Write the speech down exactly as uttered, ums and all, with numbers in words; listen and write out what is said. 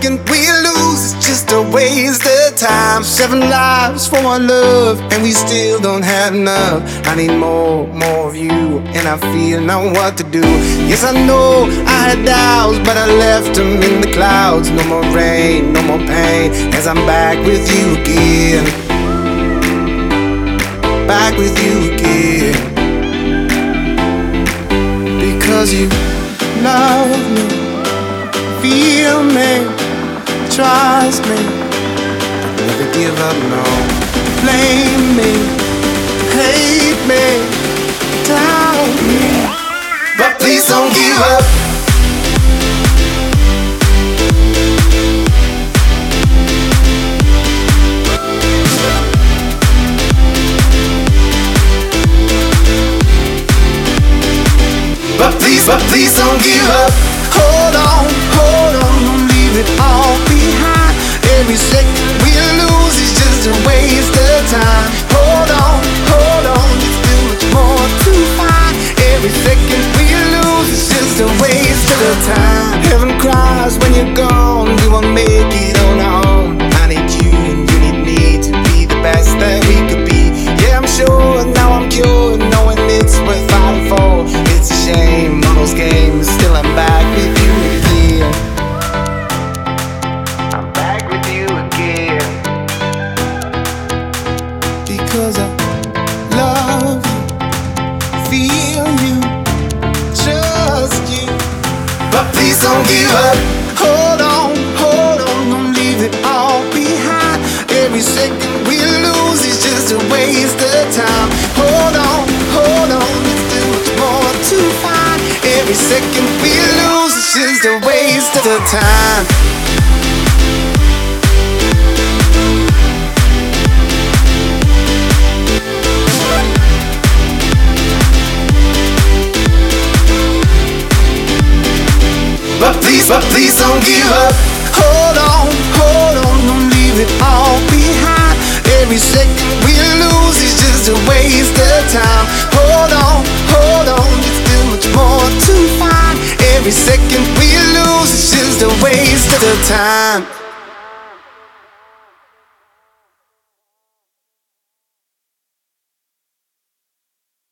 second we lose, it's just a waste of time. Seven lives for our love, and we still don't have enough. I need more, more of you, and I feel now what to do. Yes, I know I had doubts, but I left them in the clouds. No more rain, no more pain, as I'm back with you again. Back with you again. Because you love me, feel me, trust me, never give up, no. Blame me, hate me, doubt me, but please don't give up. But please, but please don't give up. Hold on, hold on, don't leave it all behind. Every second we lose is just a waste of time. Hold on, hold on, there's still much more to find. Every second we lose is just a waste of time. Heaven cries when you're gone, we won't make it on our own. I need you and you need me to be the best that we could be. Yeah, I'm sure now I'm cured, knowing it's worth fighting for. It's a shame, all those games, still I'm back with you again. I'm back with you again. Because I love you, feel you, trust you. But please don't give up. Hold on, hold on, don't leave it all behind. Every second we lose is just a waste of time. Hold on, hold on, there's still much more to find. Every second we lose is just a waste of time. But please, but please don't give up. Hold on, hold on, don't leave it all behind. Every second we lose is just a waste of time. Hold on, hold on, there's still much more to find. Every second we lose is just a waste of time.